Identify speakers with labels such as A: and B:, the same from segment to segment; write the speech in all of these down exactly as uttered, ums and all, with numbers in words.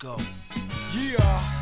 A: go.
B: Yeah,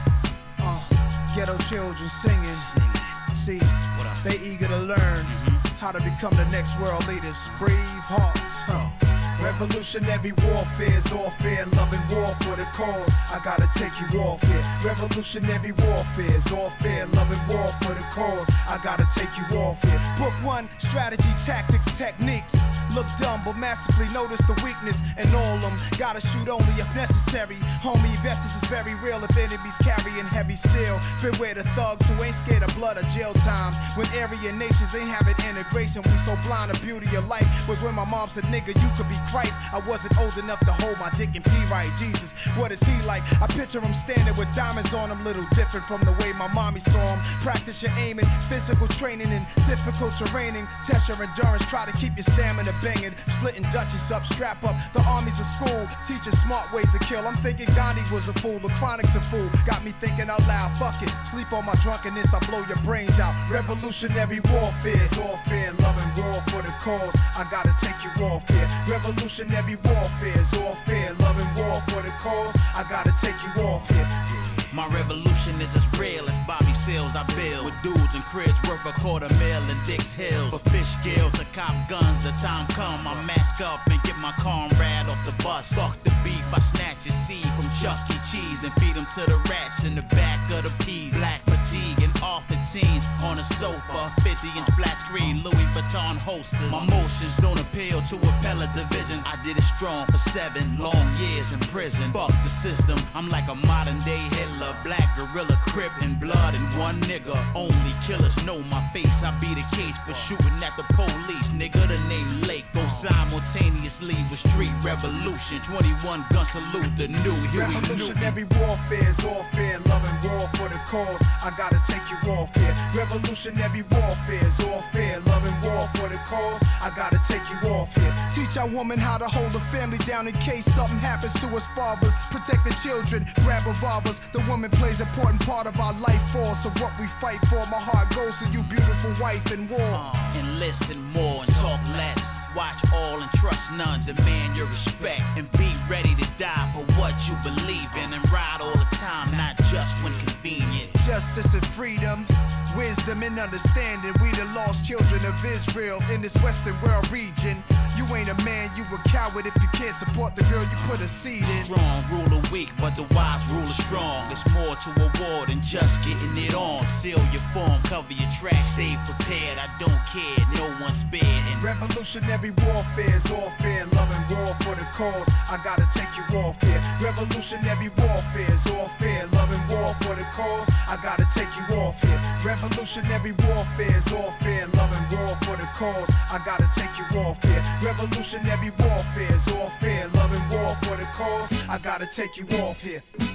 B: uh, ghetto children singing.
A: Singing.
B: See,
A: What up?
B: they eager to learn
A: Mm-hmm.
B: how to become the next world leaders. Brave hearts, huh? Revolutionary warfare's all fair, loving war for the cause. I gotta take you off here. Revolutionary warfare's all fair, loving war for the cause. I gotta take you off here. Book one, strategy, tactics, techniques. Look dumb, but masterfully notice the weakness in all them. Gotta shoot only if necessary. Homie, Vestas is very real if enemies carrying heavy steel. Beware the thugs who ain't scared of blood or jail time. When Aryan nations ain't having integration, we so blind the beauty of life was when my mom said, nigga, you could be Christ. I wasn't old enough to hold my dick and pee right. Jesus, what is he like? I picture him standing with diamonds on him, little different from the way my mommy saw him. Practice your aiming, physical training in difficult terraining. Test your endurance, try to keep your stamina banging. Splitting Dutchies up, strap up. The army's a school, teaching smart ways to kill. I'm thinking Gandhi was a fool, the chronic's a fool. Got me thinking out loud, fuck it. Sleep on my drunkenness, I blow your brains out. Revolutionary warfare's all fair, loving war for the cause. I gotta take you off here. Revolutionary warfare's all fair, loving war for the cause. I gotta take you off here.
A: My revolution is as real as Bobby Seals I build. With dudes and cribs worth a quarter mil in Dix Hills. For fish gill to cop guns, the time come I mask up and get my comrade off the bus. Fuck the beef, I snatch a seed from Chuck E. Cheese and feed them to the rats in the back of the peas. Black fatigue and off the teens on a sofa. fifty inch flat screen, Louis Vuitton holsters. My motions don't appeal to appellate divisions. I did it strong for seven long years in prison. Fuck the system, I'm like a modern day Hitler. Black gorilla, crip and blood and one nigga. Only killers know my face. I be the case for shooting at the police. Nigga, the name Lake go simultaneously with street revolution. twenty-one gun salute, the new Huey Newton.
B: Revolutionary warfare's all fair, loving war for the cause. I gotta take you off here. Revolutionary warfare's all fair, loving war for the cause. I gotta take you off here. Teach our woman how to hold a family down in case something happens to us fathers. Protect the children, grab revolvers. The woman plays an important part of our life force. So what we fight for, my heart goes to you, beautiful wife in war.
A: Uh, and listen more and talk less. Watch all and trust none. Demand your respect and be ready to die for what you believe in. And ride all the time, not just when convenient.
B: Justice and freedom, wisdom and understanding. We the lost children of Israel in this Western world region. You ain't a man, you a coward if you can't support the girl you put a seed in.
A: Strong rule the weak, but the wise rule is strong. It's more to a war than just getting it on. Conceal your form, cover your tracks, stay prepared. I don't care, no one's spared. And
B: revolutionary warfare's all fair, loving war for the cause. I gotta take you off here. Revolutionary warfare's all fair, loving war for the cause. I gotta take you off here. Revolutionary warfare's all fair, loving war for the cause. I gotta take you off here. Revolutionary warfare's all fair, loving war for the cause. I gotta take you off here.